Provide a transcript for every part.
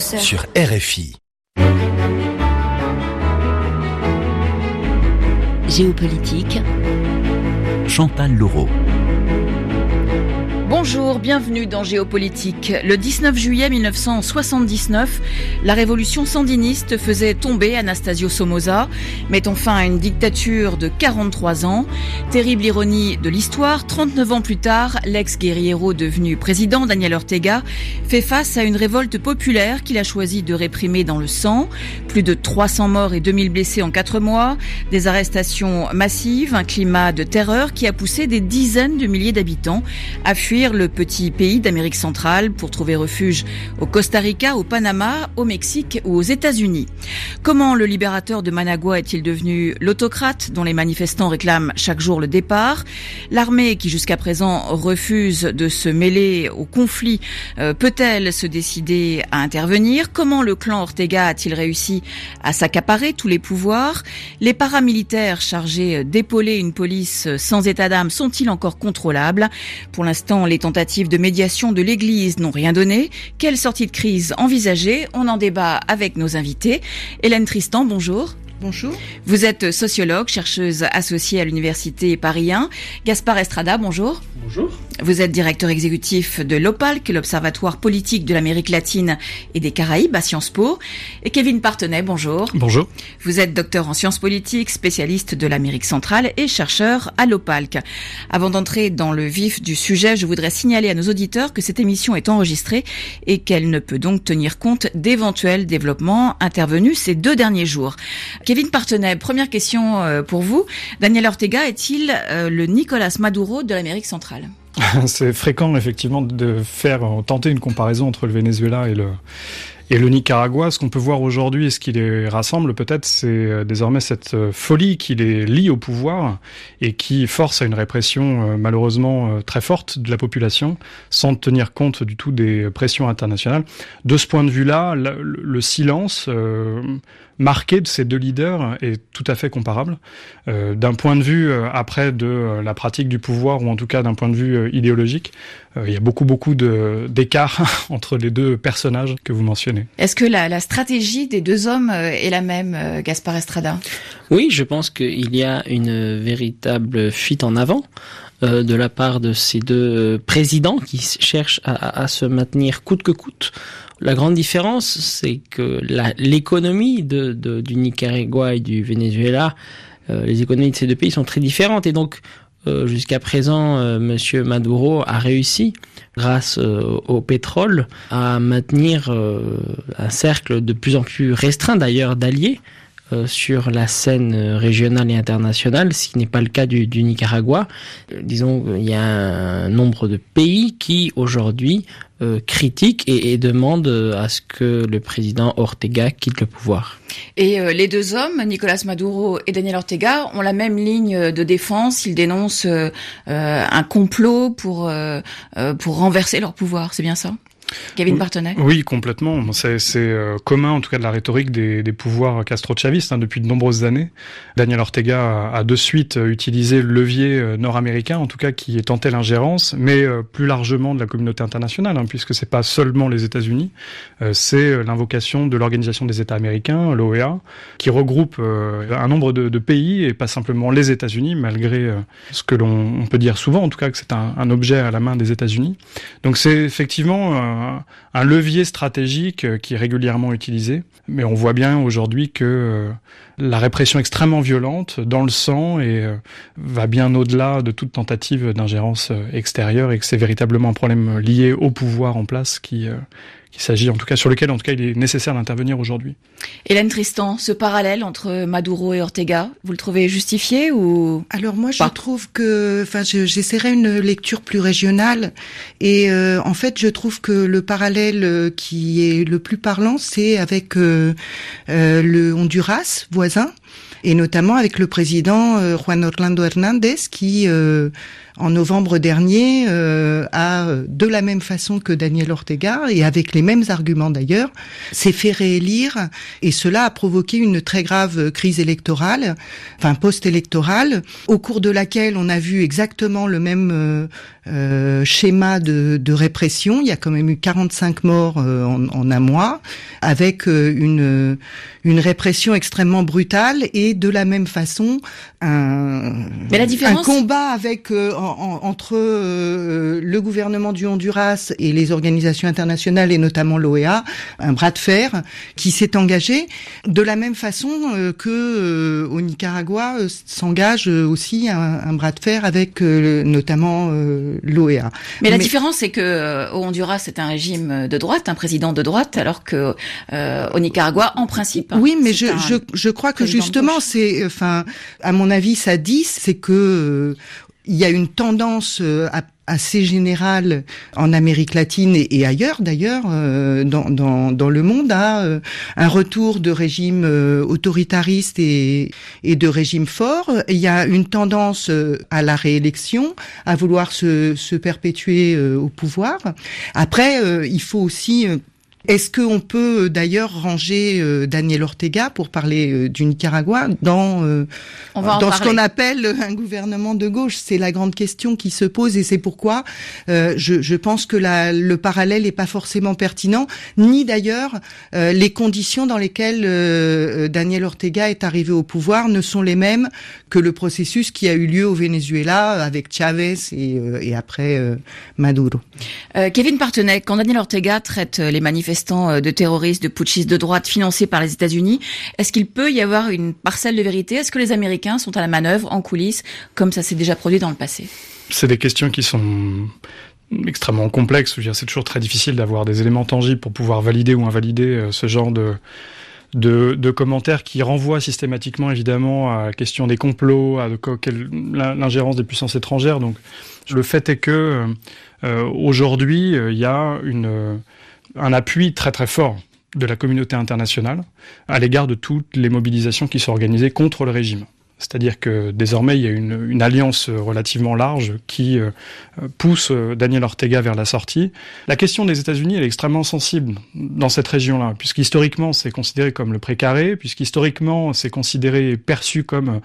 sur RFI. Géopolitique. Chantal Laureau. Bonjour, bienvenue dans Géopolitique. Le 19 juillet 1979, la révolution sandiniste faisait tomber Anastasio Somoza, mettant fin à une dictature de 43 ans. Terrible ironie de l'histoire, 39 ans plus tard, l'ex-guerriero devenu président, Daniel Ortega, fait face à une révolte populaire qu'il a choisi de réprimer dans le sang. Plus de 300 morts et 2000 blessés en 4 mois, des arrestations massives, un climat de terreur qui a poussé des dizaines de milliers d'habitants à fuir le petit pays d'Amérique centrale pour trouver refuge au Costa Rica, au Panama, au Mexique ou aux États-Unis. Comment le libérateur de Managua est-il devenu l'autocrate dont les manifestants réclament chaque jour le départ? L'armée, qui jusqu'à présent refuse de se mêler au conflit, peut-elle se décider à intervenir? Comment le clan Ortega a-t-il réussi à s'accaparer tous les pouvoirs? Les paramilitaires chargés d'épauler une police sans état d'âme sont-ils encore contrôlables? Pour l'instant, les tentatives de médiation de l'Église n'ont rien donné. Quelle sortie de crise envisager? On en débat avec nos invités. Hélène Tristan, bonjour. Bonjour. Vous êtes sociologue, chercheuse associée à l'Université Paris 1. Gaspard Estrada, bonjour. Bonjour. Vous êtes directeur exécutif de l'OPALC, l'Observatoire politique de l'Amérique latine et des Caraïbes à Sciences Po. Et Kevin Partenay, bonjour. Bonjour. Vous êtes docteur en sciences politiques, spécialiste de l'Amérique centrale et chercheur à l'OPALC. Avant d'entrer dans le vif du sujet, je voudrais signaler à nos auditeurs que cette émission est enregistrée et qu'elle ne peut donc tenir compte d'éventuels développements intervenus ces 2 derniers jours. Kevin Partenay, première question pour vous. Daniel Ortega est-il le Nicolas Maduro de l'Amérique centrale? C'est fréquent, effectivement, de tenter une comparaison entre le Venezuela et le Nicaragua. Ce qu'on peut voir aujourd'hui et ce qui les rassemble peut-être, c'est désormais cette folie qui les lie au pouvoir et qui force à une répression malheureusement très forte de la population sans tenir compte du tout des pressions internationales. De ce point de vue-là, le silence marqué de ces 2 leaders est tout à fait comparable. D'un point de vue après de la pratique du pouvoir, ou en tout cas d'un point de vue idéologique, il y a beaucoup d'écart entre les 2 personnages que vous mentionnez. Est-ce que la stratégie des 2 hommes est la même, Gaspard Estrada? Oui, je pense qu'il y a une véritable fuite en avant de la part de ces 2 présidents qui cherchent à se maintenir coûte que coûte. La grande différence, c'est que l'économie du Nicaragua et du Venezuela, les économies de ces 2 pays sont très différentes. Et donc, jusqu'à présent, Monsieur Maduro a réussi, grâce au pétrole, à maintenir un cercle de plus en plus restreint d'ailleurs d'alliés sur la scène régionale et internationale, ce qui n'est pas le cas du Nicaragua. Disons qu'il y a un nombre de pays qui, aujourd'hui, critiquent et demandent à ce que le président Ortega quitte le pouvoir. Et les 2 hommes, Nicolas Maduro et Daniel Ortega, ont la même ligne de défense. Ils dénoncent un complot pour renverser leur pouvoir, c'est bien ça? Kevin Partenay? Oui, complètement. C'est commun, en tout cas, de la rhétorique des pouvoirs castro-chavistes depuis de nombreuses années. Daniel Ortega a de suite utilisé le levier nord-américain, en tout cas, qui tentait l'ingérence, mais plus largement de la communauté internationale, puisque c'est pas seulement les États-Unis, c'est l'invocation de l'Organisation des États américains, l'OEA, qui regroupe un nombre de pays, et pas simplement les États-Unis, malgré ce que l'on peut dire souvent, en tout cas, que c'est un objet à la main des États-Unis. Donc c'est effectivement un levier stratégique qui est régulièrement utilisé. Mais on voit bien aujourd'hui que la répression extrêmement violente dans le sang va bien au-delà de toute tentative d'ingérence extérieure et que c'est véritablement un problème lié au pouvoir en place qu'il s'agit, en tout cas, sur lequel, en tout cas, il est nécessaire d'intervenir aujourd'hui. Hélène Tristan, ce parallèle entre Maduro et Ortega, vous le trouvez justifié ou? Alors moi, je trouve que, j'essaierai une lecture plus régionale et en fait, je trouve que le parallèle qui est le plus parlant, c'est avec le Honduras voisin et notamment avec le président Juan Orlando Hernández qui en novembre dernier, a, de la même façon que Daniel Ortega, et avec les mêmes arguments d'ailleurs, s'est fait réélire, et cela a provoqué une très grave crise électorale, enfin post-électorale, au cours de laquelle on a vu exactement le même schéma de répression. Il y a quand même eu 45 morts en un mois, avec une répression extrêmement brutale, et de la même façon un combat avec entre le gouvernement du Honduras et les organisations internationales, et notamment l'OEA, un bras de fer qui s'est engagé de la même façon que au Nicaragua s'engage aussi un bras de fer avec notamment l'OEA. Mais la différence, c'est que au Honduras, c'est un régime de droite, un président de droite, alors que au Nicaragua, en principe. Oui, mais je crois que justement, c'est, enfin, à mon avis, ça dit, c'est que il y a une tendance assez générale en Amérique latine et ailleurs d'ailleurs dans le monde à un retour de régimes autoritaristes et de régimes forts. Il y a une tendance à la réélection, à vouloir se perpétuer au pouvoir. Après, il faut aussi est-ce qu'on peut d'ailleurs ranger Daniel Ortega, pour parler du Nicaragua, dans ce qu'on appelle un gouvernement de gauche? C'est la grande question qui se pose, et c'est pourquoi je pense que le parallèle n'est pas forcément pertinent, ni d'ailleurs les conditions dans lesquelles Daniel Ortega est arrivé au pouvoir ne sont les mêmes que le processus qui a eu lieu au Venezuela avec Chavez et après Maduro. Kevin Partenay, quand Daniel Ortega traite les manifestants de terroristes, de putschistes de droite financés par les États-Unis, est-ce qu'il peut y avoir une parcelle de vérité? Est-ce que les Américains sont à la manœuvre, en coulisses, comme ça s'est déjà produit dans le passé? C'est des questions qui sont extrêmement complexes. Je veux dire, c'est toujours très difficile d'avoir des éléments tangibles pour pouvoir valider ou invalider ce genre de commentaires qui renvoient systématiquement évidemment à la question des complots, à l'ingérence des puissances étrangères. Donc le fait est que aujourd'hui il y a un appui très très fort de la communauté internationale à l'égard de toutes les mobilisations qui sont organisées contre le régime. C'est-à-dire que désormais, il y a une alliance relativement large qui pousse Daniel Ortega vers la sortie. La question des États-Unis, elle est extrêmement sensible dans cette région-là, puisqu'historiquement, c'est considéré comme le précaré, puisqu'historiquement, c'est considéré et perçu comme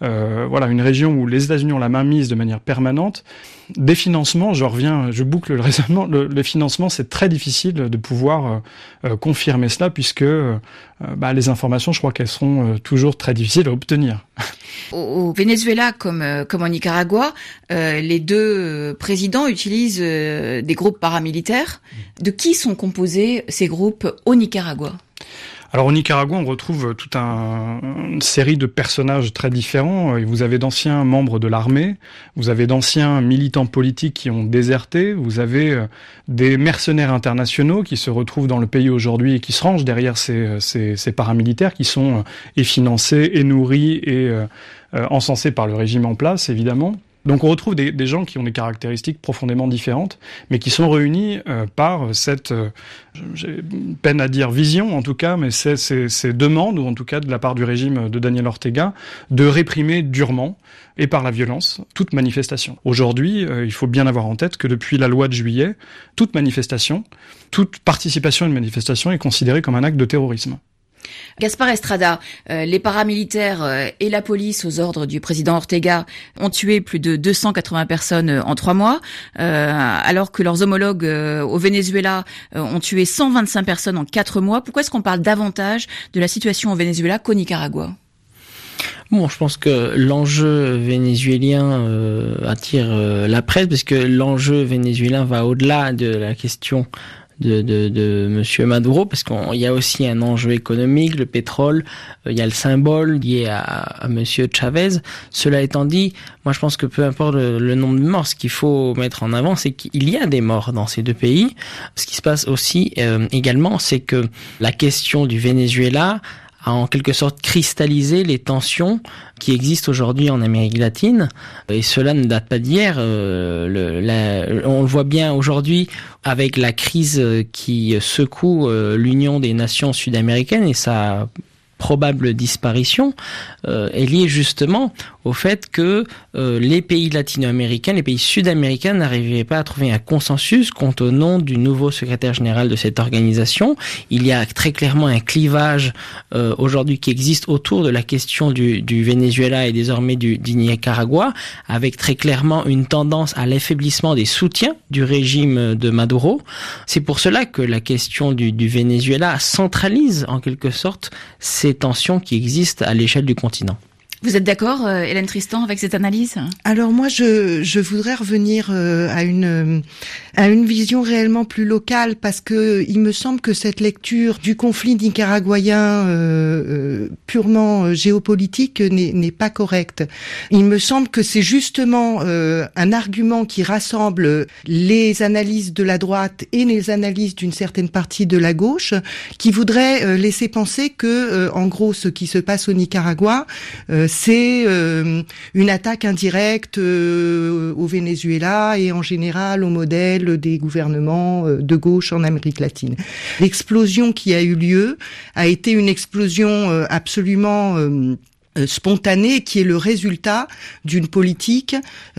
une région où les États-Unis ont la main mise de manière permanente. Des financements, je boucle le raisonnement, les financements, c'est très difficile de pouvoir confirmer cela, puisque les informations, je crois qu'elles seront toujours très difficiles à obtenir. Au Venezuela, comme au Nicaragua, les deux présidents utilisent des groupes paramilitaires. De qui sont composés ces groupes au Nicaragua ? Alors au Nicaragua, on retrouve toute une série de personnages très différents. Vous avez d'anciens membres de l'armée, vous avez d'anciens militants politiques qui ont déserté, vous avez des mercenaires internationaux qui se retrouvent dans le pays aujourd'hui et qui se rangent derrière ces paramilitaires qui sont financés et nourris et encensés par le régime en place, évidemment. Donc on retrouve des gens qui ont des caractéristiques profondément différentes, mais qui sont réunis par cette, j'ai peine à dire vision en tout cas, mais ces demandes, ou en tout cas de la part du régime de Daniel Ortega, de réprimer durement et par la violence toute manifestation. Aujourd'hui, il faut bien avoir en tête que depuis la loi de juillet, toute manifestation, toute participation à une manifestation est considérée comme un acte de terrorisme. Gaspard Estrada, les paramilitaires et la police aux ordres du président Ortega ont tué plus de 280 personnes en 3 mois, alors que leurs homologues au Venezuela ont tué 125 personnes en 4 mois. Pourquoi est-ce qu'on parle davantage de la situation au Venezuela qu'au Nicaragua ? Bon, je pense que l'enjeu vénézuélien attire la presse, parce que l'enjeu vénézuélien va au-delà de la question de Monsieur Maduro, parce qu'il y a aussi un enjeu économique, le pétrole, il y a le symbole lié à Monsieur Chavez. Cela étant dit, moi je pense que peu importe le nombre de morts, ce qu'il faut mettre en avant, c'est qu'il y a des morts dans ces deux pays. Ce qui se passe aussi également, c'est que la question du Venezuela a en quelque sorte cristallisé les tensions qui existent aujourd'hui en Amérique latine, et cela ne date pas d'hier. On le voit bien aujourd'hui avec la crise qui secoue l'Union des nations sud-américaines et sa probable disparition est liée justement au fait que les pays latino-américains, les pays sud-américains n'arrivaient pas à trouver un consensus quant au nom du nouveau secrétaire général de cette organisation. Il y a très clairement un clivage aujourd'hui qui existe autour de la question du Venezuela et désormais du Nicaragua, avec très clairement une tendance à l'affaiblissement des soutiens du régime de Maduro. C'est pour cela que la question du Venezuela centralise en quelque sorte ces tensions qui existent à l'échelle du continent. Vous êtes d'accord, Hélène Tristan, avec cette analyse ? Alors moi, je voudrais revenir à une vision réellement plus locale, parce que il me semble que cette lecture du conflit nicaraguayen purement géopolitique n'est pas correcte. Il me semble que c'est justement un argument qui rassemble les analyses de la droite et les analyses d'une certaine partie de la gauche, qui voudrait laisser penser que, en gros, ce qui se passe au Nicaragua, c'est une attaque indirecte au Venezuela et en général au modèle des gouvernements de gauche en Amérique latine. L'explosion qui a eu lieu a été une explosion absolument spontanée, qui est le résultat d'une politique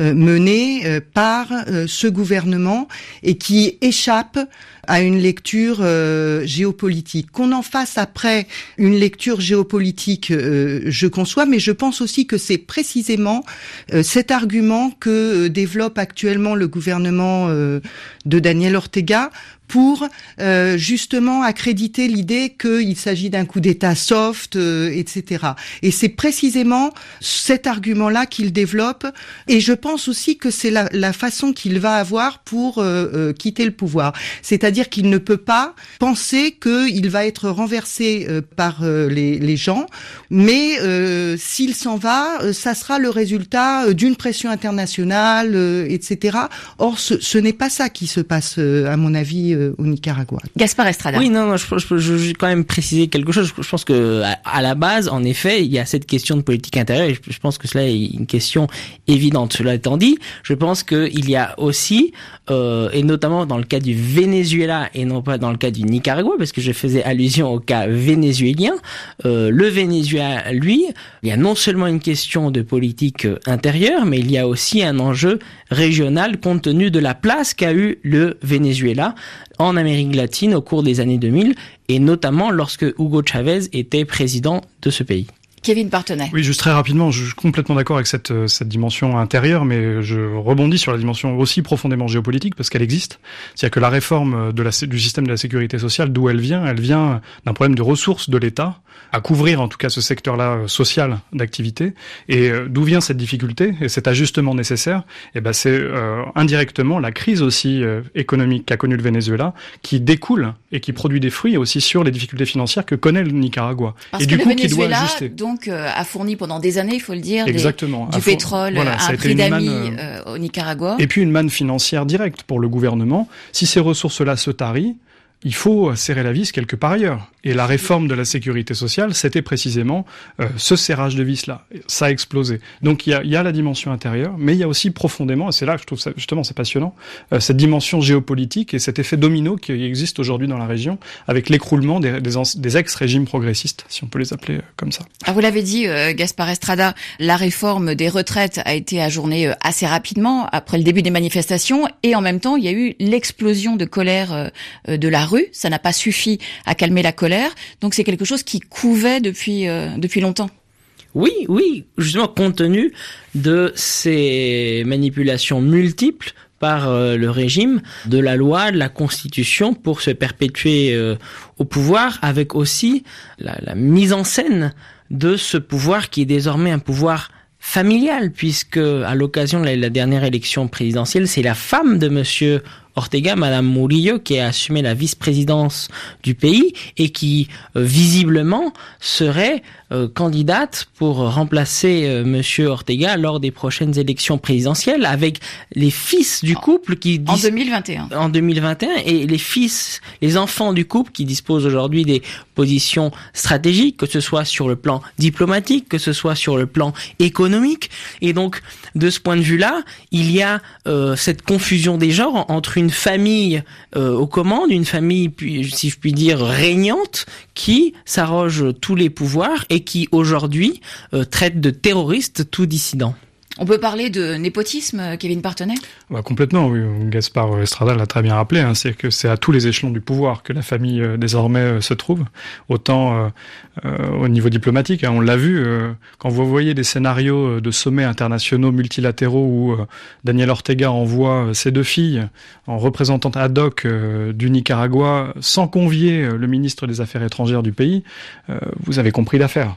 menée par ce gouvernement et qui échappe à une lecture géopolitique. Qu'on en fasse après une lecture géopolitique, je conçois, mais je pense aussi que c'est précisément cet argument que développe actuellement le gouvernement de Daniel Ortega pour justement accréditer l'idée qu'il s'agit d'un coup d'État soft, etc. Et c'est précisément cet argument-là qu'il développe, et je pense aussi que c'est la façon qu'il va avoir pour quitter le pouvoir. C'est-à-dire qu'il ne peut pas penser qu'il va être renversé par les gens, mais s'il s'en va, ça sera le résultat d'une pression internationale, etc. Or, ce n'est pas ça qui se passe, à mon avis, au Nicaragua. Gaspard Estrada. Oui, non, je veux quand même préciser quelque chose. Je pense que à la base, en effet, il y a cette question de politique intérieure, et je pense que cela est une question évidente. Cela étant dit, je pense qu'il y a aussi, et notamment dans le cas du Venezuela et non pas dans le cas du Nicaragua, parce que je faisais allusion au cas vénézuélien, le Venezuela, lui, il y a non seulement une question de politique intérieure, mais il y a aussi un enjeu régional compte tenu de la place qu'a eu le Venezuela en Amérique latine au cours des années 2000, et notamment lorsque Hugo Chavez était président de ce pays. Kevin Partenay. Oui, juste très rapidement, je suis complètement d'accord avec cette dimension intérieure, mais je rebondis sur la dimension aussi profondément géopolitique, parce qu'elle existe. C'est-à-dire que la réforme du système de la sécurité sociale, d'où elle vient d'un problème de ressources de l'État, à couvrir en tout cas ce secteur-là social d'activité. Et d'où vient cette difficulté et cet ajustement nécessaire? C'est indirectement la crise aussi économique qu'a connue le Venezuela, qui découle et qui produit des fruits aussi sur les difficultés financières que connaît le Nicaragua. Parce que le Venezuela, donc, a fourni pendant des années, il faut le dire, du pétrole à un prix d'amis au Nicaragua. Et puis une manne financière directe pour le gouvernement. Si ces ressources-là se tarissent, il faut serrer la vis quelque part ailleurs. Et la réforme de la sécurité sociale, c'était précisément ce serrage de vis-là. Ça a explosé. Donc il y a la dimension intérieure, mais il y a aussi profondément, et c'est là que je trouve ça, justement, c'est passionnant, cette dimension géopolitique et cet effet domino qui existe aujourd'hui dans la région, avec l'écroulement des ex-régimes progressistes, si on peut les appeler comme ça. Ah, vous l'avez dit, Gaspard Estrada, la réforme des retraites a été ajournée assez rapidement après le début des manifestations, et en même temps, il y a eu l'explosion de colère de la rue. Ça n'a pas suffi à calmer la colère. Donc c'est quelque chose qui couvait depuis longtemps. Oui, justement, compte tenu de ces manipulations multiples par le régime, de la loi, de la Constitution, pour se perpétuer au pouvoir, avec aussi la mise en scène de ce pouvoir qui est désormais un pouvoir familial, puisque à l'occasion de la dernière élection présidentielle, c'est la femme de Monsieur Ortega, Madame Murillo, qui a assumé la vice-présidence du pays et qui visiblement serait candidate pour remplacer Monsieur Ortega lors des prochaines élections présidentielles, avec les fils du couple qui en 2021. En 2021, et les enfants du couple qui disposent aujourd'hui des positions stratégiques, que ce soit sur le plan diplomatique, que ce soit sur le plan économique. Et donc, de ce point de vue-là, il y a cette confusion des genres entre une famille aux commandes, une famille, si je puis dire, régnante, qui s'arroge tous les pouvoirs et qui aujourd'hui traite de terroriste tout dissident. On peut parler de népotisme, Kevin Partenay ? Complètement, oui. Gaspard Estrada l'a très bien rappelé, c'est que c'est à tous les échelons du pouvoir que la famille désormais se trouve, autant au niveau diplomatique. On l'a vu, quand vous voyez des scénarios de sommets internationaux multilatéraux où Daniel Ortega envoie ses 2 filles en représentante ad hoc du Nicaragua sans convier le ministre des Affaires étrangères du pays, vous avez compris l'affaire.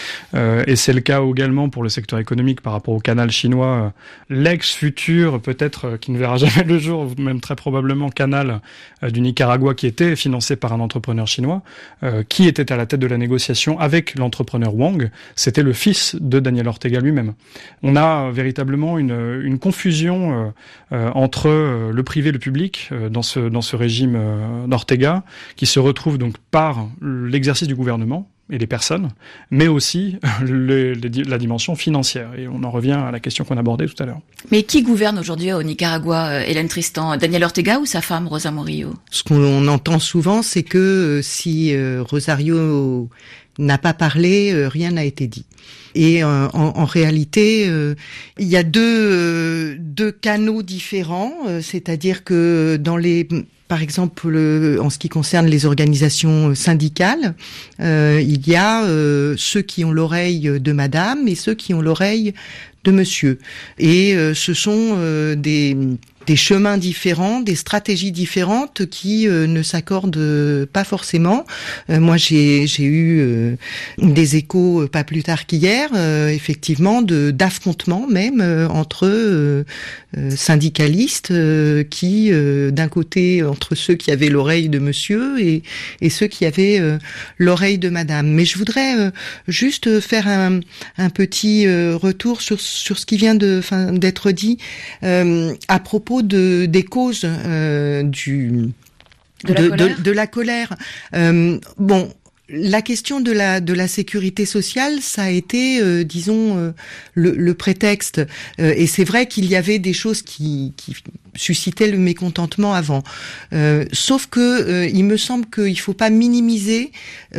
Et c'est le cas également pour le secteur économique par rapport au canal chinois, l'ex-futur, peut-être qui ne verra jamais le jour, même très probablement canal du Nicaragua qui était financé par un entrepreneur chinois, qui était à la tête de la négociation avec l'entrepreneur Wang. C'était le fils de Daniel Ortega lui-même. On a véritablement une confusion entre le privé et le public dans ce régime d'Ortega, qui se retrouve donc par l'exercice du gouvernement et les personnes, mais aussi la dimension financière. Et on en revient à la question qu'on abordait tout à l'heure. Mais qui gouverne aujourd'hui au Nicaragua, Hélène Tristan ? Daniel Ortega ou sa femme, Rosa Murillo ? Ce qu'on entend souvent, c'est que si Rosario n'a pas parlé, rien n'a été dit. Et en réalité, il y a deux canaux différents, c'est-à-dire que par exemple, en ce qui concerne les organisations syndicales, il y a ceux qui ont l'oreille de madame et ceux qui ont l'oreille de monsieur. Et ce sont des chemins différents, des stratégies différentes qui ne s'accordent pas forcément. Moi, j'ai eu des échos pas plus tard qu'hier, effectivement, d'affrontements même entre syndicalistes qui, d'un côté, entre ceux qui avaient l'oreille de monsieur et ceux qui avaient l'oreille de madame. Mais je voudrais juste faire un petit retour sur ce qui vient d'être dit à propos des causes de la colère. La question de la sécurité sociale, ça a été, disons, le prétexte. Et c'est vrai qu'il y avait des choses qui suscitaient le mécontentement avant. Sauf que il me semble qu'il faut pas minimiser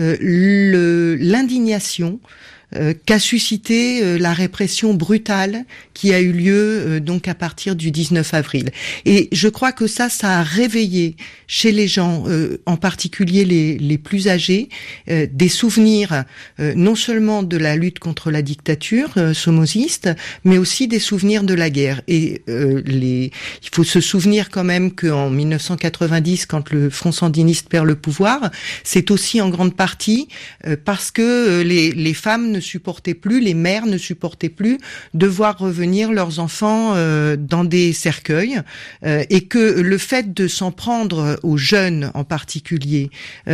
l'indignation qu'a suscité la répression brutale qui a eu lieu donc à partir du 19 avril. Et je crois que ça a réveillé chez les gens, en particulier les plus âgés, des souvenirs non seulement de la lutte contre la dictature somoziste, mais aussi des souvenirs de la guerre. Et il faut se souvenir quand même qu'en 1990, quand le Front sandiniste perd le pouvoir, c'est aussi en grande partie parce que les femmes ne supportaient plus, les mères ne supportaient plus de voir revenir leurs enfants dans des cercueils, et que le fait de s'en prendre aux jeunes en particulier,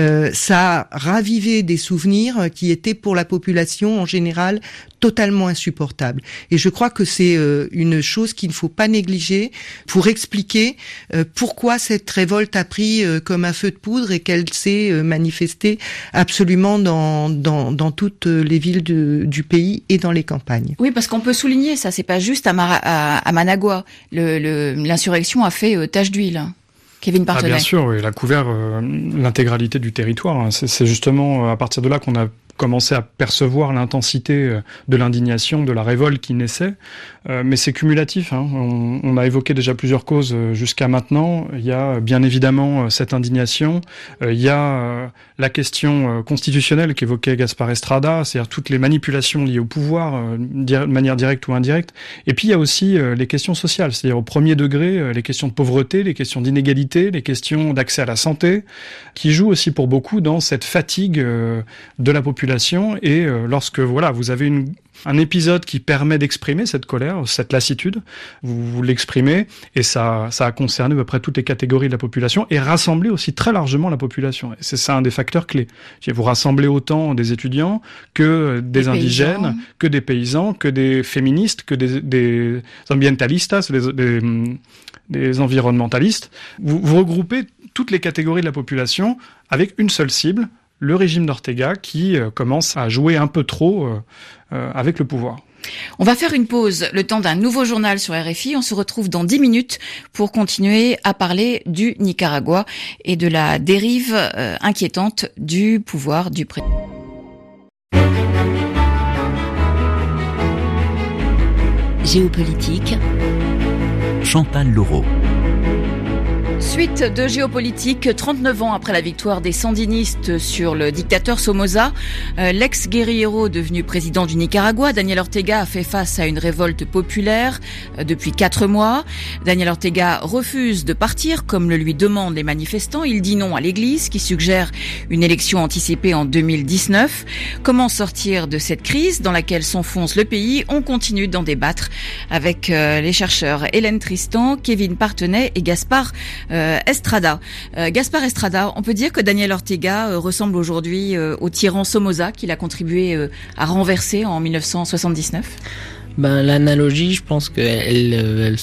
ça a ravivé des souvenirs qui étaient pour la population en général totalement insupportables. Et je crois que c'est une chose qu'il ne faut pas négliger pour expliquer pourquoi cette révolte a pris comme un feu de poudre et qu'elle s'est manifestée absolument dans toutes les villes du pays et dans les campagnes. Oui, parce qu'on peut souligner ça, c'est pas juste à Managua. L'insurrection a fait tache d'huile. Kevin Partenay. Bien sûr, oui, elle a couvert l'intégralité du territoire. C'est justement à partir de là qu'on a commencé à percevoir l'intensité de l'indignation, de la révolte qui naissait. Mais c'est cumulatif. On a évoqué déjà plusieurs causes jusqu'à maintenant. Il y a bien évidemment cette indignation. Il y a la question constitutionnelle qu'évoquait Gaspard Estrada, c'est-à-dire toutes les manipulations liées au pouvoir, de manière directe ou indirecte. Et puis il y a aussi les questions sociales, c'est-à-dire au premier degré, les questions de pauvreté, les questions d'inégalité, les questions d'accès à la santé, qui jouent aussi pour beaucoup dans cette fatigue de la population. Et lorsque vous avez un épisode qui permet d'exprimer cette colère, cette lassitude, vous l'exprimez, et ça a concerné à peu près toutes les catégories de la population, et rassemblé aussi très largement la population. Et c'est ça un des facteurs clés. Vous rassemblez autant des étudiants que des indigènes, paysans, que des paysans, que des féministes, que des ambientalistas, des environnementalistes. Vous regroupez toutes les catégories de la population avec une seule cible, le régime d'Ortega qui commence à jouer un peu trop avec le pouvoir. On va faire une pause, le temps d'un nouveau journal sur RFI. On se retrouve dans 10 minutes pour continuer à parler du Nicaragua et de la dérive inquiétante du pouvoir du président. Géopolitique. Chantal Laureau. Suite de géopolitique, 39 ans après la victoire des sandinistes sur le dictateur Somoza, l'ex-guérillero devenu président du Nicaragua, Daniel Ortega, a fait face à une révolte populaire depuis 4 mois. Daniel Ortega refuse de partir comme le lui demandent les manifestants. Il dit non à l'Église qui suggère une élection anticipée en 2019. Comment sortir de cette crise dans laquelle s'enfonce le pays? On continue d'en débattre avec les chercheurs Hélène Tristan, Kevin Partenay et Gaspard Estrada. Gaspard Estrada, on peut dire que Daniel Ortega ressemble aujourd'hui au tyran Somoza qu'il a contribué à renverser en 1979. L'analogie, je pense qu'elle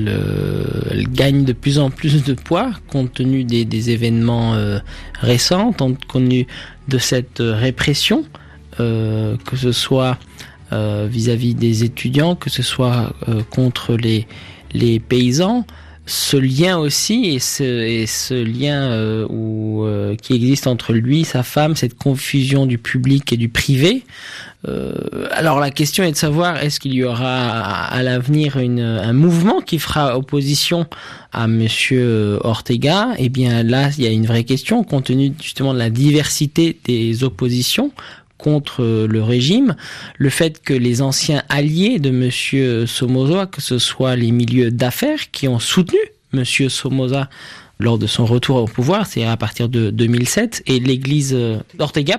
gagne de plus en plus de poids compte tenu des événements récents, compte tenu de cette répression, que ce soit vis-à-vis des étudiants, que ce soit contre les paysans. Ce lien aussi et ce lien qui existe entre lui et sa femme, cette confusion du public et du privé. Alors la question est de savoir est-ce qu'il y aura à l'avenir un mouvement qui fera opposition à Monsieur Ortega. Eh bien là, il y a une vraie question compte tenu justement de la diversité des oppositions contre le régime, le fait que les anciens alliés de Monsieur Somoza, que ce soit les milieux d'affaires qui ont soutenu Monsieur Somoza lors de son retour au pouvoir, c'est à partir de 2007, et l'Église Ortega,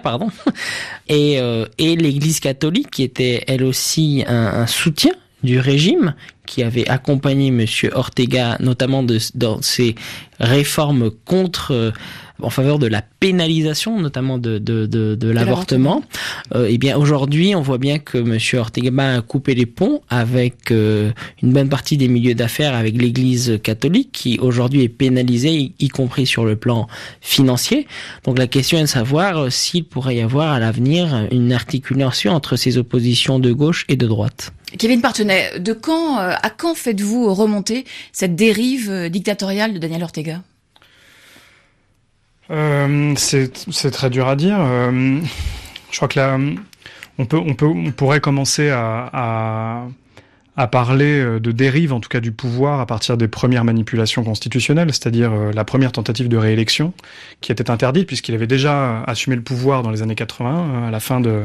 et l'Église catholique qui était elle aussi un soutien du régime, qui avait accompagné Monsieur Ortega, notamment dans ses réformes en faveur de la pénalisation, notamment de l'avortement. Eh bien, aujourd'hui, on voit bien que Monsieur Ortega a coupé les ponts avec une bonne partie des milieux d'affaires, avec l'Église catholique, qui aujourd'hui est pénalisée, y compris sur le plan financier. Donc, la question est de savoir s'il pourrait y avoir à l'avenir une articulation entre ces oppositions de gauche et de droite. Kevin Partenay, à quand faites-vous remonter cette dérive dictatoriale de Daniel Ortega? C'est très dur à dire. Je crois que là, on pourrait commencer à parler de dérive, en tout cas du pouvoir, à partir des premières manipulations constitutionnelles, c'est-à-dire la première tentative de réélection, qui était interdite puisqu'il avait déjà assumé le pouvoir dans les années 80, à la fin de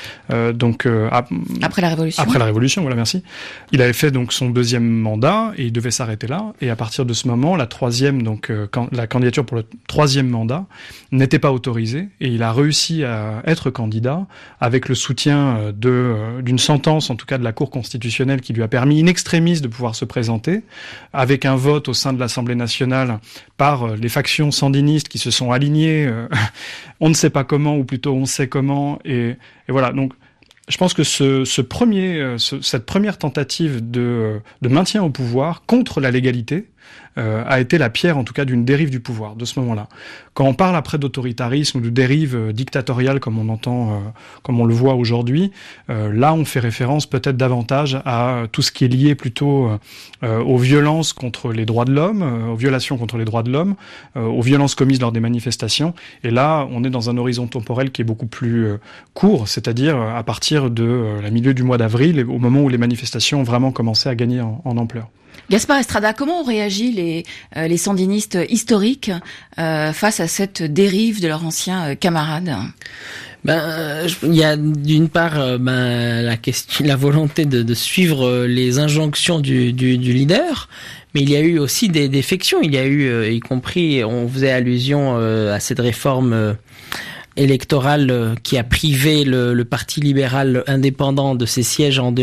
après la Révolution. Après la Révolution, voilà, merci. Il avait fait donc son 2e mandat et il devait s'arrêter là. Et à partir de ce moment, la candidature pour le 3e mandat n'était pas autorisée et il a réussi à être candidat avec le soutien d'une sentence, en tout cas de la Cour constitutionnelle, qui lui a permis in extremis de pouvoir se présenter, avec un vote au sein de l'Assemblée nationale par les factions sandinistes qui se sont alignées, on ne sait pas comment, ou plutôt on sait comment, et voilà. Donc, je pense que cette première tentative de maintien au pouvoir contre la légalité a été la pierre, en tout cas, d'une dérive du pouvoir de ce moment-là. Quand on parle après d'autoritarisme ou de dérive dictatoriale, comme on entend, comme on le voit aujourd'hui, là, on fait référence peut-être davantage à tout ce qui est lié plutôt aux violences contre les droits de l'homme, aux violations contre les droits de l'homme, aux violences commises lors des manifestations. Et là, on est dans un horizon temporel qui est beaucoup plus court, c'est-à-dire à partir de la milieu du mois d'avril, au moment où les manifestations ont vraiment commencé à gagner en ampleur. Gaspard Estrada, comment ont réagi les sandinistes historiques face à cette dérive de leurs anciens camarades? Il y a d'une part la volonté de suivre les injonctions du leader, mais il y a eu aussi des défections. Il y a eu, y compris, on faisait allusion à cette réforme électorale qui a privé le Parti libéral indépendant de ses sièges en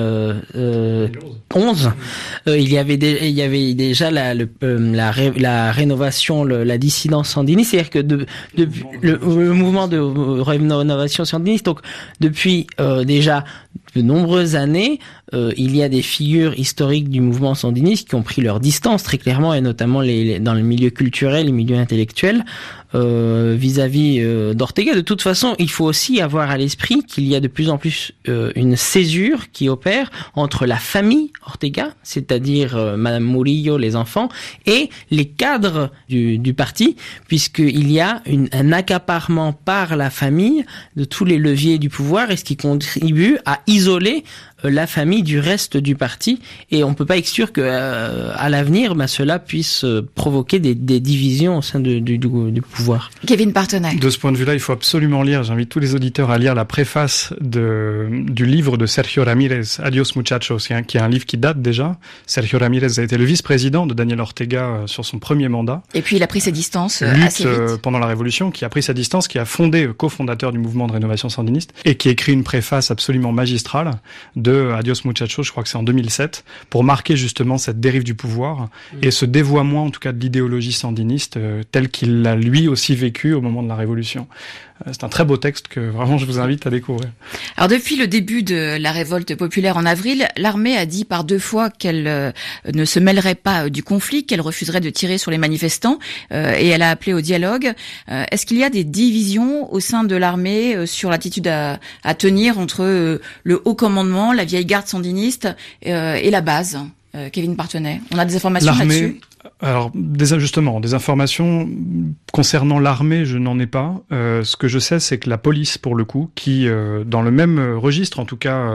2011. Il y avait déjà la rénovation, la dissidence sandiniste, c'est-à-dire que le mouvement de rénovation sandiniste. Donc depuis déjà de nombreuses années, il y a des figures historiques du mouvement sandiniste qui ont pris leur distance très clairement, et notamment dans le milieu culturel, les milieux intellectuels, vis-à-vis d'Ortega. De toute façon, il faut aussi avoir à l'esprit qu'il y a de plus en plus une césure qui opère entre la famille Ortega, c'est-à-dire Madame Murillo, les enfants, et les cadres du parti, puisqu'il y a un accaparement par la famille de tous les leviers du pouvoir, et ce qui contribue à isoler la famille du reste du parti, et on peut pas exclure que à l'avenir, cela puisse provoquer des divisions au sein du pouvoir. Kevin Parthenay. De ce point de vue-là, il faut absolument lire, j'invite tous les auditeurs à lire la préface du livre de Sergio Ramirez, Adiós Muchachos, qui est un livre qui date déjà. Sergio Ramirez a été le vice-président de Daniel Ortega sur son premier mandat. Et puis il a pris ses distances assez vite. Pendant la Révolution, qui a pris sa distance, qui a fondé, cofondateur du mouvement de rénovation sandiniste, et qui écrit une préface absolument magistrale de Adiós Muchachos, je crois que c'est en 2007, pour marquer justement cette dérive du pouvoir et ce dévoiement en tout cas de l'idéologie sandiniste tel qu'il l'a lui aussi vécu au moment de la Révolution. C'est un très beau texte que vraiment je vous invite à découvrir. Alors depuis le début de la révolte populaire en avril, l'armée a dit par 2 fois qu'elle ne se mêlerait pas du conflit, qu'elle refuserait de tirer sur les manifestants, et elle a appelé au dialogue. Est-ce qu'il y a des divisions au sein de l'armée sur l'attitude à tenir entre le haut commandement, la vieille garde sandiniste et la base? Kevin Parthenay, on a des informations là-dessus? Alors, des informations concernant l'armée, je n'en ai pas. Ce que je sais, c'est que la police, pour le coup, qui, dans le même registre, en tout cas,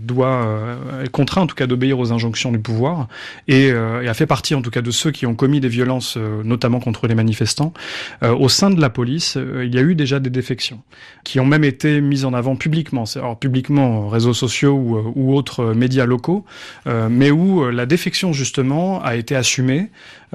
est contraint, en tout cas, d'obéir aux injonctions du pouvoir, et a fait partie, en tout cas, de ceux qui ont commis des violences, notamment contre les manifestants. Au sein de la police, il y a eu déjà des défections, qui ont même été mises en avant publiquement. Alors, publiquement, réseaux sociaux ou autres médias locaux, mais où la défection, justement, a été assumée,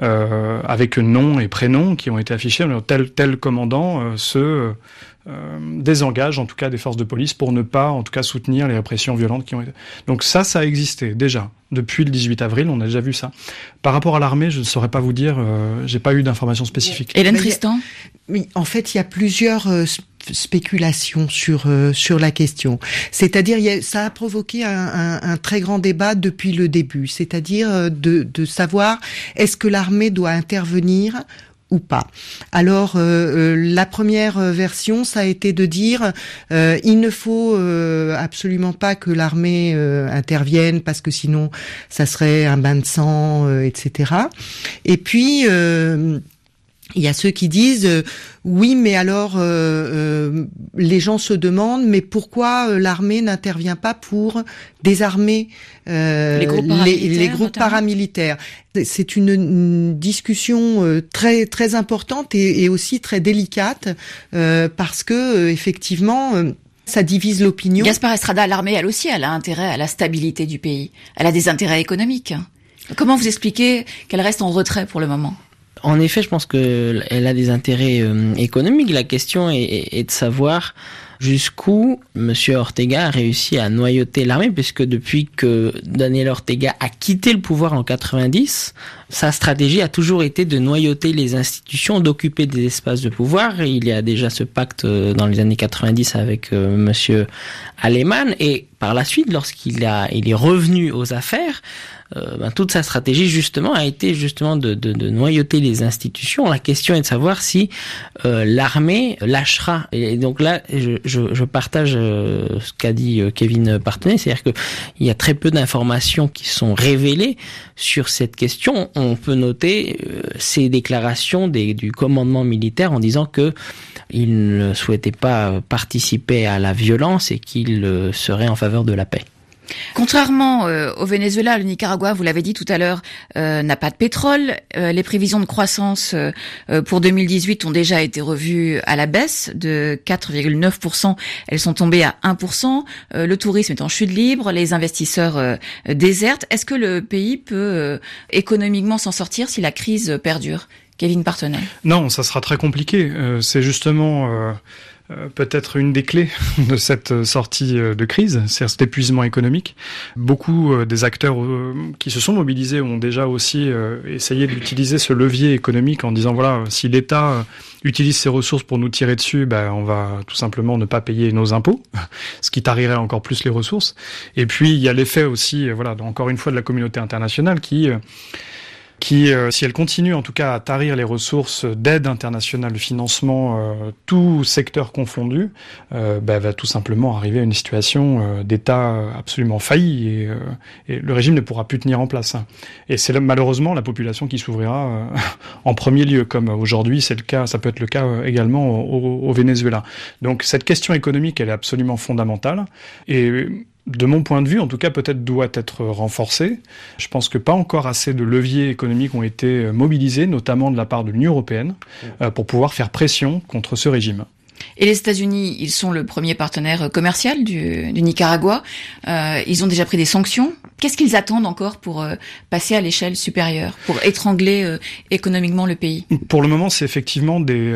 avec nom et prénom qui ont été affichés. Tel commandant se désengage en tout cas des forces de police pour ne pas en tout cas soutenir les répressions violentes qui ont été. Donc ça a existé déjà depuis le 18 avril, on a déjà vu ça. Par rapport à l'armée, je ne saurais pas vous dire, j'ai pas eu d'informations spécifiques. Hélène Tristan. Oui, en fait, il y a plusieurs spéculations sur la question. C'est-à-dire, ça a provoqué un très grand débat depuis le début. C'est-à-dire de savoir est-ce que l'armée doit intervenir ou pas. Alors, la première version, ça a été de dire il ne faut absolument pas que l'armée intervienne parce que sinon, ça serait un bain de sang, etc. Et puis, il y a ceux qui disent oui, mais alors les gens se demandent mais pourquoi l'armée n'intervient pas pour désarmer les groupes paramilitaires. C'est une discussion très très importante et aussi très délicate parce que effectivement ça divise l'opinion. Gaspard Estrada, l'armée elle aussi elle a intérêt à la stabilité du pays. Elle a des intérêts économiques. Comment vous expliquez qu'elle reste en retrait pour le moment ? En effet, je pense qu'elle a des intérêts économiques. La question est de savoir jusqu'où M. Ortega a réussi à noyauter l'armée, puisque depuis que Daniel Ortega a quitté le pouvoir en 90, sa stratégie a toujours été de noyauter les institutions, d'occuper des espaces de pouvoir. Il y a déjà ce pacte dans les années 90 avec M. Aleman, et par la suite, lorsqu'il est revenu aux affaires, toute sa stratégie justement a été justement de noyauter les institutions. La question est de savoir si l'armée lâchera. Et donc là, je partage ce qu'a dit Kevin Parthenay, c'est-à-dire que il y a très peu d'informations qui sont révélées sur cette question. On peut noter ces déclarations du commandement militaire en disant que il ne souhaitait pas participer à la violence et qu'il serait en faveur de la paix. Contrairement au Venezuela, le Nicaragua, vous l'avez dit tout à l'heure, n'a pas de pétrole. Les prévisions de croissance pour 2018 ont déjà été revues à la baisse de 4,9%. Elles sont tombées à 1%. Le tourisme est en chute libre. Les investisseurs désertent. Est-ce que le pays peut économiquement s'en sortir si la crise perdure ? Kevin Parthenay. Non, ça sera très compliqué. C'est justement peut-être une des clés de cette sortie de crise, c'est cet épuisement économique. Beaucoup des acteurs qui se sont mobilisés ont déjà aussi essayé d'utiliser ce levier économique en disant voilà, si l'État utilise ses ressources pour nous tirer dessus, on va tout simplement ne pas payer nos impôts, ce qui tarirait encore plus les ressources. Et puis il y a l'effet aussi, encore une fois, de la communauté internationale qui, si elle continue en tout cas à tarir les ressources d'aide internationale, de financement, tout secteur confondu, va tout simplement arriver à une situation d'État absolument failli et le régime ne pourra plus tenir en place. Et c'est malheureusement la population qui souffrira en premier lieu, comme aujourd'hui c'est le cas, ça peut être le cas également au Venezuela. Donc cette question économique, elle est absolument fondamentale et de mon point de vue, en tout cas, peut-être doit être renforcée. Je pense que pas encore assez de leviers économiques ont été mobilisés, notamment de la part de l'Union européenne, pour pouvoir faire pression contre ce régime. Et les États-Unis, ils sont le premier partenaire commercial du Nicaragua. Ils ont déjà pris des sanctions. Qu'est-ce qu'ils attendent encore pour passer à l'échelle supérieure, pour étrangler économiquement le pays? Pour le moment, c'est effectivement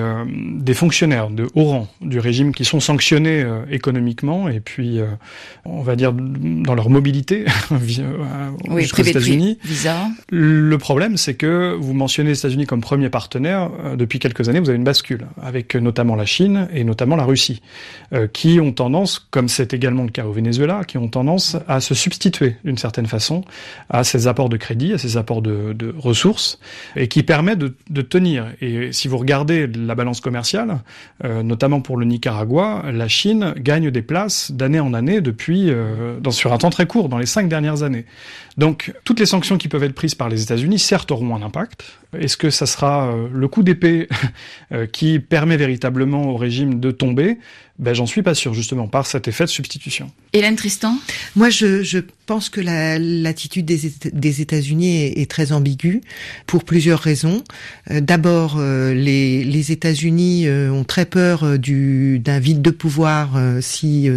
des fonctionnaires de haut rang du régime qui sont sanctionnés économiquement et puis, on va dire, dans leur mobilité jusqu'aux États-Unis. Visa. Le problème, c'est que vous mentionnez les États-Unis comme premier partenaire. Depuis quelques années, vous avez une bascule, avec notamment la Chine et notamment la Russie, qui ont tendance, comme c'est également le cas au Venezuela, qui ont tendance à se substituer d'une certaine façon à ces apports de crédit, à ces apports de ressources, et qui permet de tenir. Et si vous regardez la balance commerciale, notamment pour le Nicaragua, la Chine gagne des places d'année en année depuis sur un temps très court, dans les 5 dernières années. Donc, toutes les sanctions qui peuvent être prises par les États-Unis, certes, auront un impact. Est-ce que ça sera le coup d'épée qui permet véritablement au régime de tomber? J'en suis pas sûr, justement, par cet effet de substitution. Hélène Tristan? Moi, je pense que l'attitude des États-Unis est très ambiguë pour plusieurs raisons. D'abord, les États-Unis ont très peur d'un vide de pouvoir si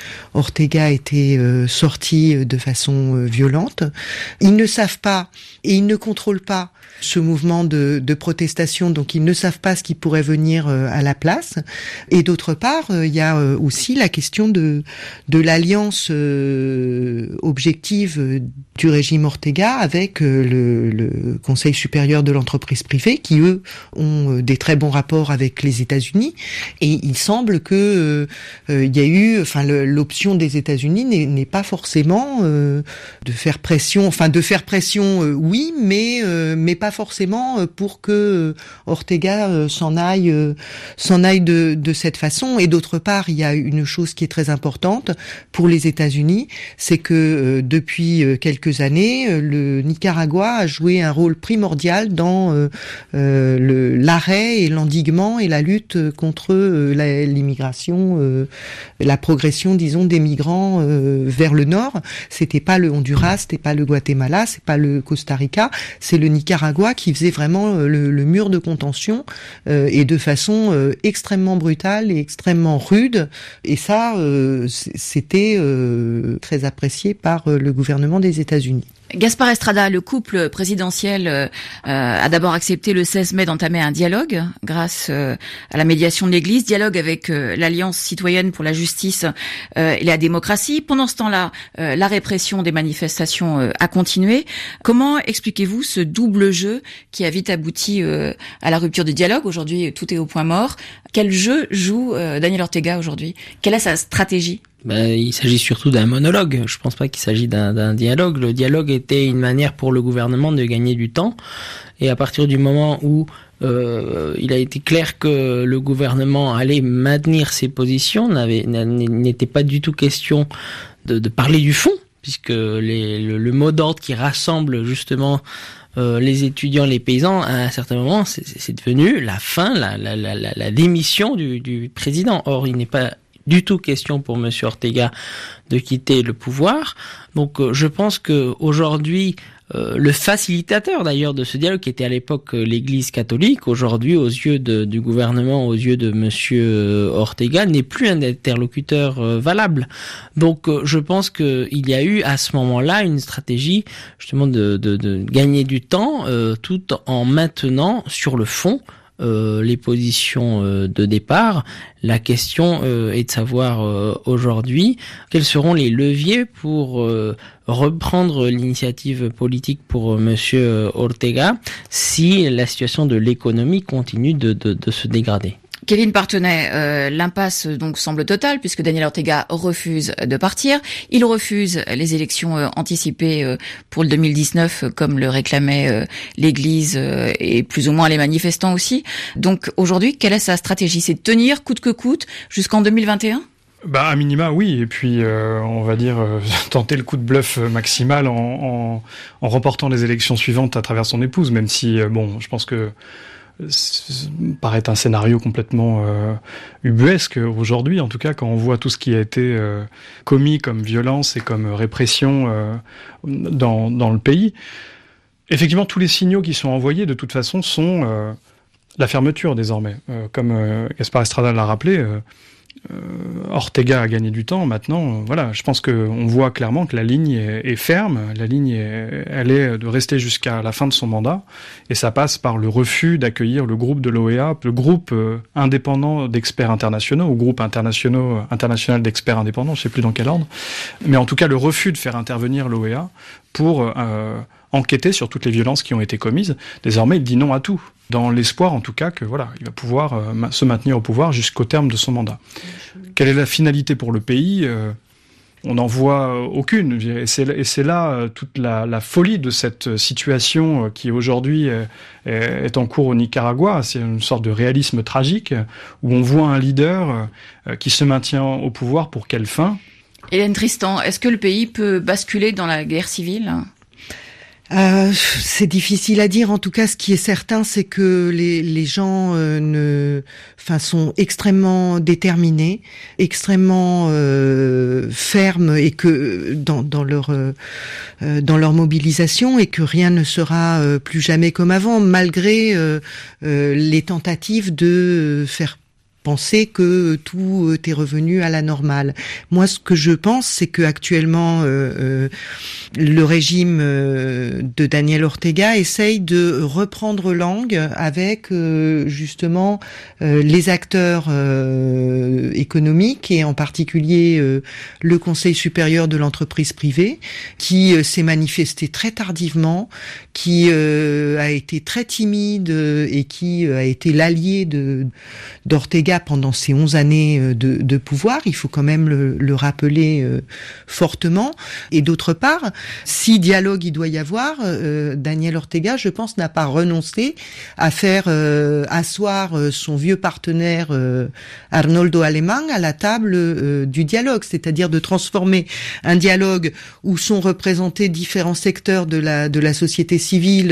Ortega était sorti de façon violente. Ils ne savent pas et ils ne contrôlent pas ce mouvement de protestation, donc ils ne savent pas ce qui pourrait venir à la place. Et d'autre part, il y a aussi la question de l'alliance objective du régime Ortega avec le Conseil supérieur de l'entreprise privée, qui eux ont des très bons rapports avec les États-Unis. Et il semble que il y a eu, l'option des États-Unis n'est pas forcément de faire pression, oui, mais pas forcément pour que Ortega s'en aille de cette façon. Et d'autre part, il y a une chose qui est très importante pour les États-Unis, c'est que depuis quelques années, le Nicaragua a joué un rôle primordial dans l'arrêt et l'endiguement et la lutte contre l'immigration, la progression, disons, des migrants vers le nord. C'était pas le Honduras, c'était pas le Guatemala, c'est pas le Costa Rica, c'est le Nicaragua qui faisait vraiment le mur de contention et de façon extrêmement brutale et extrêmement rude. Et ça, c'était très apprécié par le gouvernement des États-Unis. Gaspard Estrada, le couple présidentiel a d'abord accepté le 16 mai d'entamer un dialogue grâce à la médiation de l'Église, dialogue avec l'Alliance citoyenne pour la justice et la démocratie. Pendant ce temps-là, la répression des manifestations a continué. Comment expliquez-vous ce double jeu qui a vite abouti à la rupture du dialogue? Aujourd'hui, tout est au point mort. Quel jeu joue Daniel Ortega aujourd'hui? Quelle est sa stratégie? Il s'agit surtout d'un monologue. Je pense pas qu'il s'agit d'un dialogue. Le dialogue était une manière pour le gouvernement de gagner du temps. Et à partir du moment où il a été clair que le gouvernement allait maintenir ses positions, n'était pas du tout question de parler du fond, puisque le mot d'ordre qui rassemble justement les étudiants, les paysans, à un certain moment, c'est devenu la fin, la démission du président. Or, il n'est pas du tout question pour Monsieur Ortega de quitter le pouvoir. Donc je pense que aujourd'hui, le facilitateur d'ailleurs de ce dialogue, qui était à l'époque l'Église catholique, aujourd'hui aux yeux du gouvernement, aux yeux de Monsieur Ortega, n'est plus un interlocuteur valable. Donc je pense qu'il y a eu à ce moment-là une stratégie justement de gagner du temps, tout en maintenant sur le fond les positions de départ. La question est de savoir aujourd'hui quels seront les leviers pour reprendre l'initiative politique pour Monsieur Ortega si la situation de l'économie continue de se dégrader. Kevin Parthenay, l'impasse donc semble totale puisque Daniel Ortega refuse de partir. Il refuse les élections anticipées pour le 2019 comme le réclamait l'Église et plus ou moins les manifestants aussi. Donc aujourd'hui, quelle est sa stratégie? C'est de tenir coûte que coûte jusqu'en 2021 ? À minima, oui. Et puis, on va dire, tenter le coup de bluff maximal en remportant les élections suivantes à travers son épouse, même si, je pense que paraît un scénario complètement ubuesque aujourd'hui, en tout cas quand on voit tout ce qui a été commis comme violence et comme répression dans le pays. Effectivement, tous les signaux qui sont envoyés de toute façon sont la fermeture désormais. Comme Gaspard Estrada l'a rappelé, Ortega a gagné du temps. Maintenant, je pense qu'on voit clairement que la ligne est ferme. La ligne, elle est de rester jusqu'à la fin de son mandat. Et ça passe par le refus d'accueillir le groupe de l'OEA, le groupe indépendant d'experts internationaux, ou groupe international d'experts indépendants, je ne sais plus dans quel ordre. Mais en tout cas, le refus de faire intervenir l'OEA pour enquêter sur toutes les violences qui ont été commises. Désormais, il dit non à tout, dans l'espoir en tout cas que il va pouvoir se maintenir au pouvoir jusqu'au terme de son mandat. Quelle est la finalité pour le pays ? On n'en voit aucune. Et c'est là toute la folie de cette situation qui aujourd'hui est en cours au Nicaragua. C'est une sorte de réalisme tragique où on voit un leader qui se maintient au pouvoir pour quelle fin ? Hélène Tristan, est-ce que le pays peut basculer dans la guerre civile ? C'est difficile à dire. En tout cas, ce qui est certain, c'est que les gens sont extrêmement déterminés, extrêmement fermes, et que dans leur mobilisation, et que rien ne sera plus jamais comme avant, malgré les tentatives de faire penser que tout est revenu à la normale. Moi, ce que je pense, c'est que actuellement le régime de Daniel Ortega essaye de reprendre langue avec justement les acteurs économiques, et en particulier le Conseil supérieur de l'entreprise privée, qui s'est manifesté très tardivement, qui a été très timide et qui a été l'allié d'Ortega pendant ces 11 années de pouvoir. Il faut quand même le rappeler fortement. Et d'autre part, si dialogue il doit y avoir, Daniel Ortega, je pense, n'a pas renoncé à faire asseoir son vieux partenaire Arnoldo Alemán à la table du dialogue, c'est-à-dire de transformer un dialogue où sont représentés différents secteurs de la société civile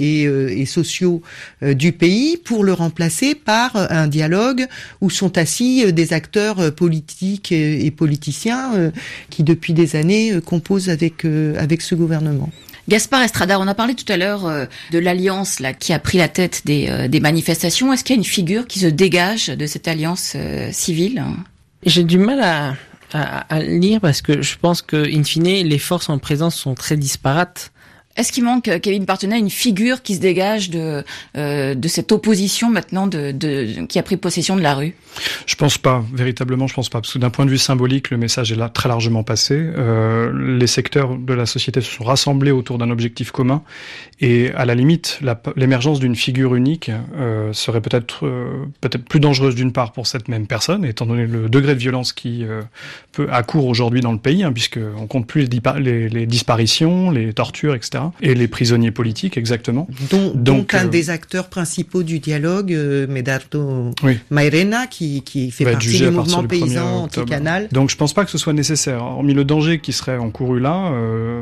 et sociaux du pays, pour le remplacer par un dialogue où sont assis des acteurs politiques et politiciens qui depuis des années composent avec ce gouvernement. Gaspard Estrada, on a parlé tout à l'heure de l'alliance qui a pris la tête des manifestations. Est-ce qu'il y a une figure qui se dégage de cette alliance civile ? J'ai du mal à lire, parce que je pense que, in fine, les forces en présence sont très disparates. Est-ce qu'il manque, Kevin Parthenay, une figure qui se dégage de cette opposition maintenant qui a pris possession de la rue ? Je pense pas, véritablement, je pense pas, parce que d'un point de vue symbolique, le message est là très largement passé. Les secteurs de la société se sont rassemblés autour d'un objectif commun, et à la limite, l'émergence d'une figure unique serait peut-être plus dangereuse d'une part pour cette même personne, étant donné le degré de violence qui accourt aujourd'hui dans le pays, puisque on compte plus les disparitions, les tortures, etc. Et les prisonniers politiques, exactement. Donc un des acteurs principaux du dialogue, Medardo Mairena, qui fait partie du mouvement paysan anti-canal. Donc je pense pas que ce soit nécessaire. Hormis le danger qui serait encouru là,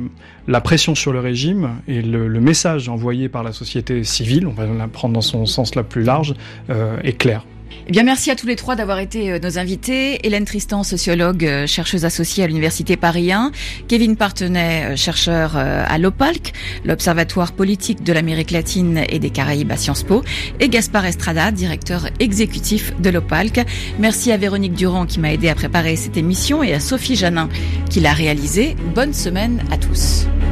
la pression sur le régime et le message envoyé par la société civile, on va la prendre dans son sens la plus large, est clair. Eh bien, merci à tous les trois d'avoir été nos invités. Hélène Tristan, sociologue, chercheuse associée à l'Université Paris 1. Kevin Parthenay, chercheur à l'OPALC, l'Observatoire politique de l'Amérique latine et des Caraïbes à Sciences Po. Et Gaspard Estrada, directeur exécutif de l'OPALC. Merci à Véronique Durand qui m'a aidé à préparer cette émission, et à Sophie Janin qui l'a réalisée. Bonne semaine à tous.